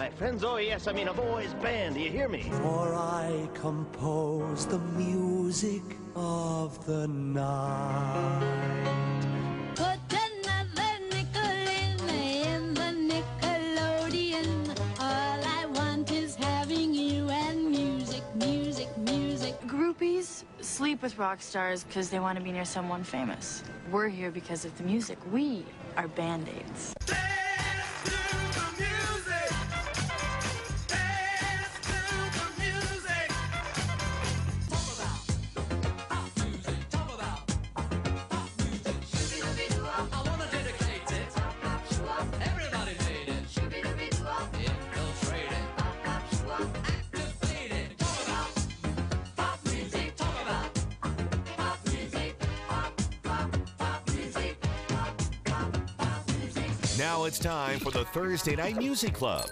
my friends. Oh, yes, I mean a boys' band. Do you hear me? For I compose the music of the night. Put another nickel in the Nickelodeon. All I want is having you and music, music, music. Groupies sleep with rock stars because they want to be near someone famous. We're here because of the music. We are Band-Aids. Now it's time for the Thursday Night Music Club.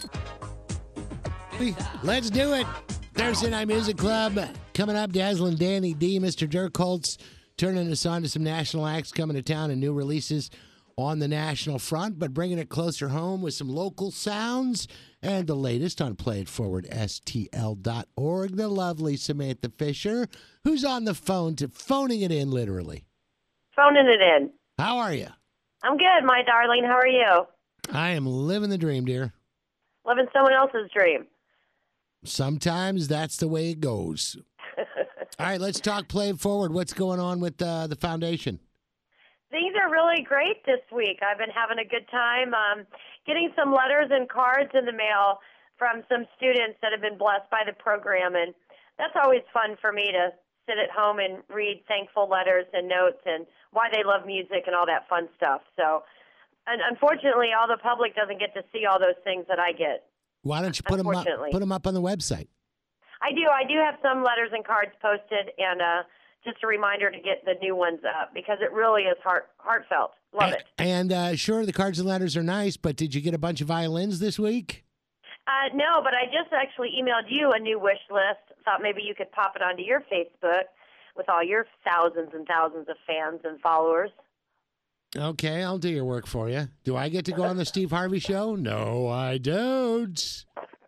Let's do it. Thursday Night Music Club coming up. Dazzling Danny D, Mr. Dirk Holtz, turning us on to some national acts coming to town and new releases on the national front, but bringing it closer home with some local sounds and the latest on playitforwardstl.org. The lovely Samantha Fisher, who's on the phone phoning it in, literally. Phoning it in. How are you? I'm good, my darling. How are you? I am living the dream, dear. Living someone else's dream. Sometimes that's the way it goes. All right, let's talk Play It Forward. What's going on with the foundation? Things are really great this week. I've been having a good time getting some letters and cards in the mail from some students that have been blessed by the program, and that's always fun for me to sit at home and read thankful letters and notes and why they love music and all that fun stuff. So, and unfortunately, all the public doesn't get to see all those things that I get. Why don't you put them up on the website? I do. I do have some letters and cards posted, and just a reminder to get the new ones up because it really is heartfelt. Love it. And sure, the cards and letters are nice, but did you get a bunch of violins this week? No, but I just actually emailed you a new wish list. Thought maybe you could pop it onto your Facebook with all your thousands and thousands of fans and followers. Okay, I'll do your work for you. Do I get to go on the Steve Harvey Show? No, I don't.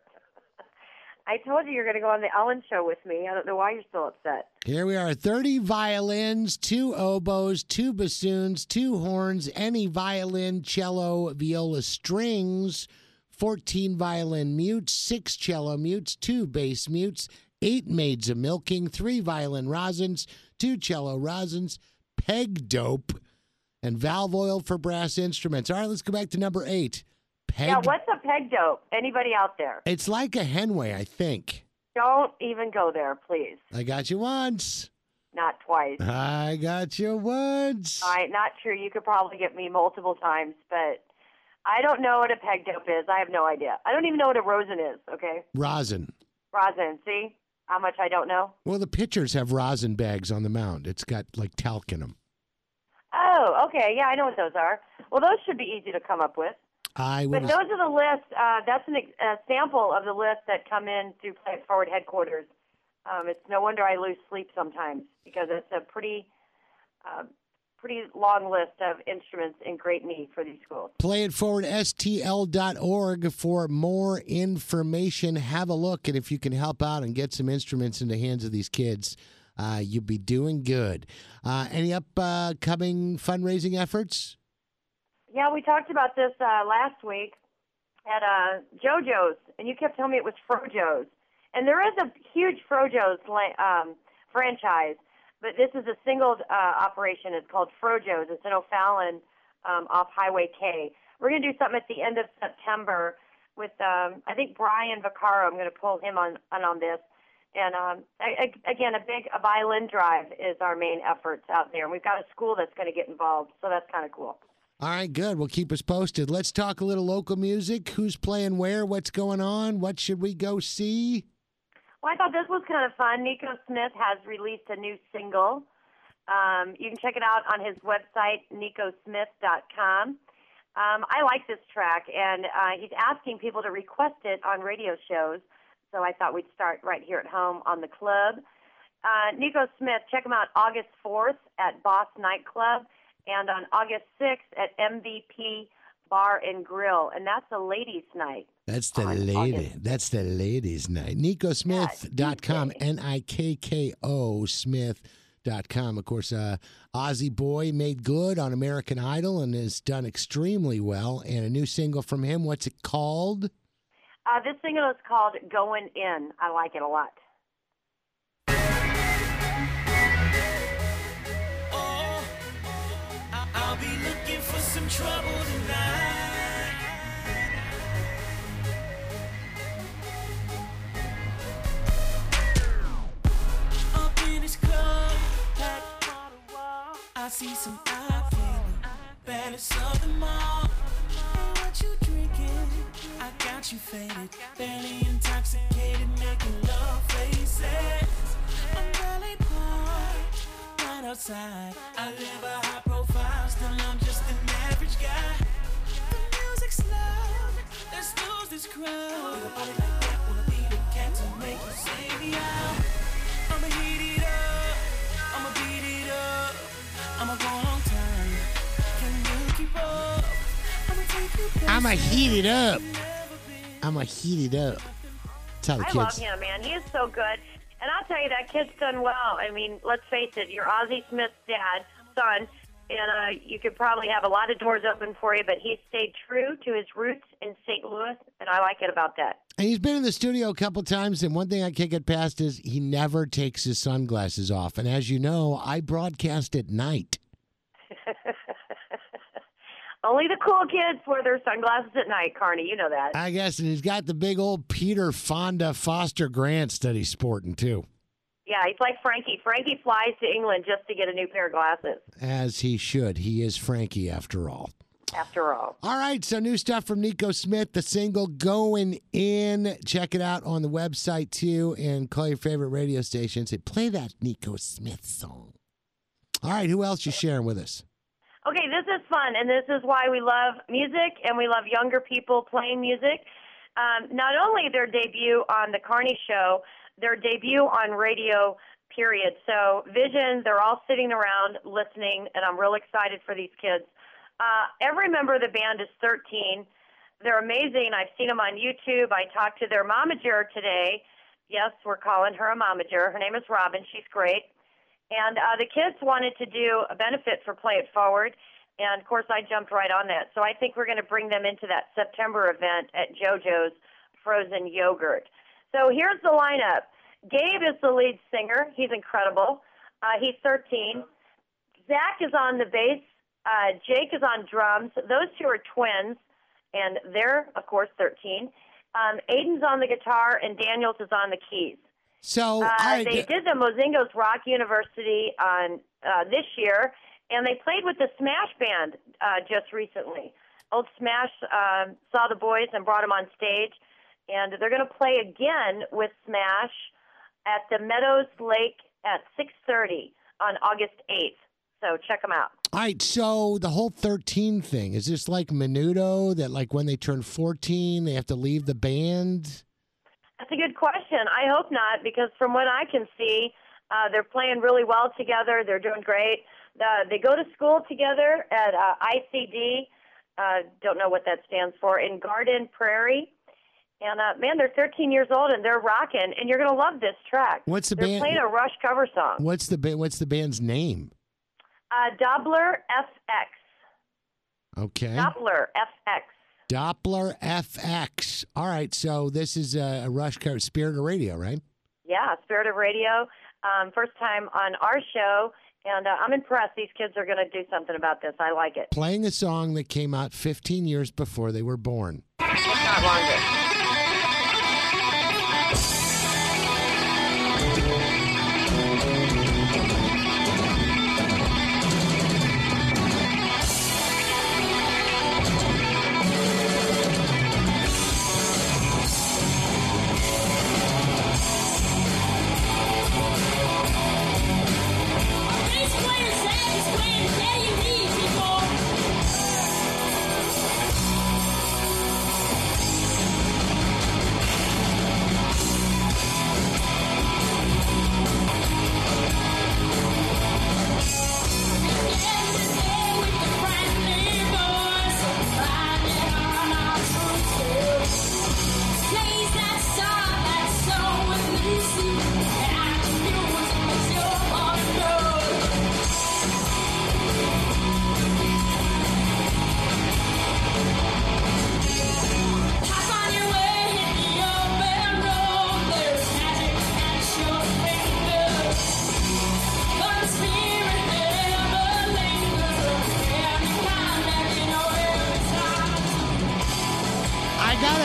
I told you you're going to go on the Ellen Show with me. I don't know why you're so upset. Here we are, 30 violins, 2 oboes, 2 bassoons, 2 horns, any violin, cello, viola strings, 14 violin mutes, 6 cello mutes, 2 bass mutes, 8 maids of milking, 3 violin rosins, 2 cello rosins, peg dope, and valve oil for brass instruments. All right, let's go back to number 8. Yeah, what's a peg dope? Anybody out there? It's like a Henway, I think. Don't even go there, please. I got you once. Not twice. I got you once. All right, not true. You could probably get me multiple times, but I don't know what a peg dope is. I have no idea. I don't even know what a rosin is, okay? Rosin. Rosin, see? How much I don't know? Well, the pitchers have rosin bags on the mound. It's got, like, talc in them. Oh, okay. Yeah, I know what those are. Well, those should be easy to come up with. But those are the lists. That's a sample of the lists that come in through Play It Forward headquarters. It's no wonder I lose sleep sometimes because it's a pretty long list of instruments in great need for these schools. PlayItForwardSTL.org for more information. Have a look, and if you can help out and get some instruments in the hands of these kids, you'll be doing good. Any upcoming fundraising efforts? Yeah, we talked about this last week at JoJo's, and you kept telling me it was Frojo's. And there is a huge Frojo's franchise, but this is a single operation. It's called Frojo's. It's in O'Fallon off Highway K. We're going to do something at the end of September with, I think, Brian Vaccaro. I'm going to pull him on this. And, again, a violin drive is our main efforts out there. And we've got a school that's going to get involved, so that's kind of cool. All right, good. Well, keep us posted. Let's talk a little local music. Who's playing where? What's going on? What should we go see? Well, I thought this was kind of fun. Nico Smith has released a new single. You can check it out on his website, nicosmith.com. I like this track, and he's asking people to request it on radio shows. So I thought we'd start right here at home on the club. Nico Smith, check him out August 4th at Boss Nightclub and on August 6th at MVP Bar and Grill. And that's a ladies' night. That's the lady. That's the ladies' night. NicoSmith.com, Nikko Smith.com. Of course, Ozzy Boy made good on American Idol and has done extremely well. And a new single from him. What's it called? This single is called Going In. I like it a lot. I'll be looking for some trouble tonight. Up in this club, packed on the wall, I see some eye feeling, baddest of them all. Hey, what you drinking? I got you faded, barely intoxicated, making love faces. I'm barely parked right outside. I live a high profile, still I'm just an average guy. The music's loud, let's lose this crowd. With a body like that, wanna be the cat to make you say me out. I'ma heat it up, I'ma beat it up, I'ma go a long time. Can you keep up? I'ma take you places. I'ma heat it up. I'ma heat it up. That's how the I kids. love him, man. He is so good. And I'll tell you, that kid's done well. I mean, let's face it, you're Ozzie Smith's son, and you could probably have a lot of doors open for you, but he stayed true to his roots in St. Louis, and I like it about that. And he's been in the studio a couple times, and one thing I can't get past is he never takes his sunglasses off. And as you know, I broadcast at night. Only the cool kids wear their sunglasses at night, Carney. You know that. I guess, and he's got the big old Peter Fonda Foster Grants that he's sporting, too. Yeah, he's like Frankie. Frankie flies to England just to get a new pair of glasses. As he should. He is Frankie, after all. After all. All right, so new stuff from Nico Smith, the single Going In. Check it out on the website, too, and call your favorite radio station. Say, play that Nico Smith song. All right, who else you sharing with us? Okay, this is fun, and this is why we love music, and we love younger people playing music. Not only their debut on The Carney Show, their debut on radio, period. So Vision, they're all sitting around listening, and I'm real excited for these kids. Every member of the band is 13. They're amazing. I've seen them on YouTube. I talked to their momager today. Yes, we're calling her a momager. Her name is Robin. She's great. And the kids wanted to do a benefit for Play It Forward, and, of course, I jumped right on that. So I think we're going to bring them into that September event at JoJo's Frozen Yogurt. So here's the lineup. Gabe is the lead singer. He's incredible. He's 13. Zach is on the bass. Jake is on drums. Those two are twins, and they're, of course, 13. Aiden's on the guitar, and Daniels is on the keys. So they did the Mozingos Rock University on this year, and they played with the Smash Band just recently. Old Smash saw the boys and brought them on stage, and they're going to play again with Smash at the Meadows Lake at 6:30 on August 8th. So check them out. All right, so the whole 13 thing, is this like Menudo, that like when they turn 14, they have to leave the band? That's a good question. I hope not, because from what I can see, they're playing really well together. They're doing great. They go to school together at ICD. Don't know what that stands for, in Garden Prairie. And, man, they're 13 years old, and they're rocking, and you're going to love this track. What's the they're band? They're playing a Rush cover song. What's the band's name? Doppler FX. Okay. Doppler FX. Doppler FX. All right, so this is a Rush cover, Spirit of Radio, right? Yeah, Spirit of Radio. First time on our show, and I'm impressed. These kids are going to do something about this. I like it. Playing a song that came out 15 years before they were born. If not longer.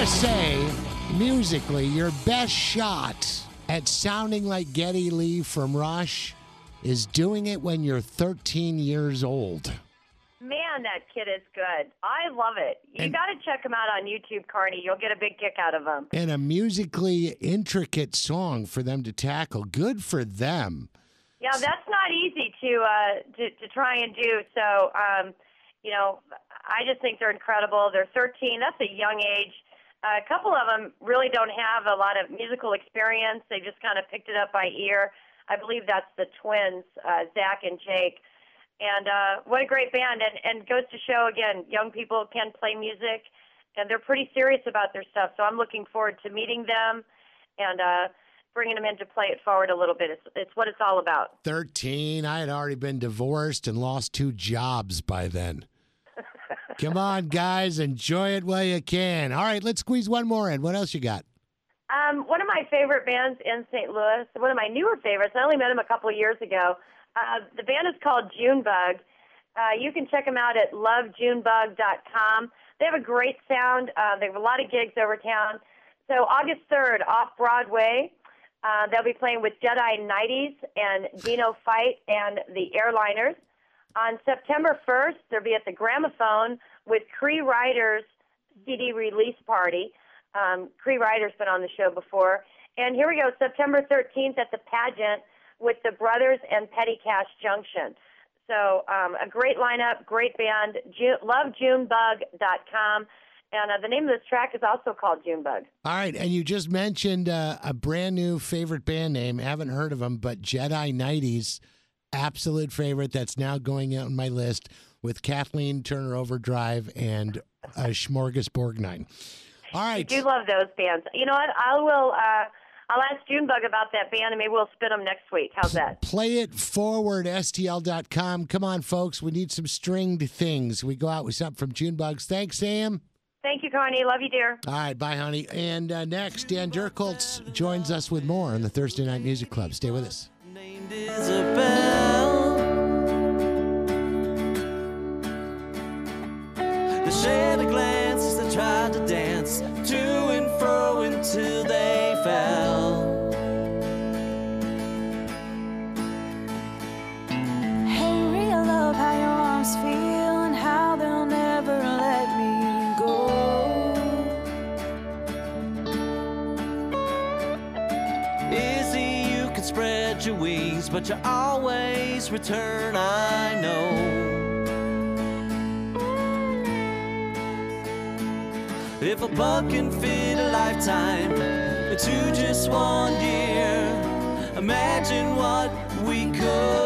gotta say, musically, your best shot at sounding like Geddy Lee from Rush is doing it when you're 13 years old. Man, that kid is good. I love it. You got to check him out on YouTube, Carney. You'll get a big kick out of him. And a musically intricate song for them to tackle. Good for them. Yeah, that's not easy to try and do. So, you know, I just think they're incredible. They're 13. That's a young age. A couple of them really don't have a lot of musical experience. They just kind of picked it up by ear. I believe that's the twins, Zach and Jake. And what a great band. And goes to show, again, young people can play music, and they're pretty serious about their stuff. So I'm looking forward to meeting them and bringing them in to play it forward a little bit. It's what it's all about. 13. I had already been divorced and lost 2 jobs by then. Come on, guys. Enjoy it while you can. All right, let's squeeze one more in. What else you got? One of my favorite bands in St. Louis, one of my newer favorites, I only met them a couple of years ago. The band is called Junebug. You can check them out at lovejunebug.com. They have a great sound. They have a lot of gigs over town. So August 3rd, off Broadway, they'll be playing with Jedi 90s and Dino Fight and the Airliners. On September 1st, they'll be at the Gramophone with Cree Riders CD release party. Cree Riders been on the show before. And here we go, September 13th at the Pageant with the Brothers and Petty Cash Junction. So a great lineup, great band, lovejunebug.com. And the name of this track is also called Junebug. All right, and you just mentioned a brand new favorite band name. Haven't heard of them, but Jedi 90s, absolute favorite. That's now going out on my list with Kathleen Turner Overdrive and Smorgasborg 9. All right. I do love those bands. You know what? I'll ask Junebug about that band, and maybe we'll spin them next week. How's that? Play it forward, STL.com. Come on, folks. We need some stringed things. We go out with something from Junebugs. Thanks, Sam. Thank you, Carney. Love you, dear. All right. Bye, honey. And next, Dan Dirkholtz joins us with more on the Thursday Night Music Club. Stay with us. Named Isabel. They shared a glance as they tried to dance to and fro until they fell. Hey, real love, how your arms feel and how they'll never let me go. Izzy, you can spread your wings, but you always return, I know. If a buck can fit a lifetime into just 1 year, imagine what we could.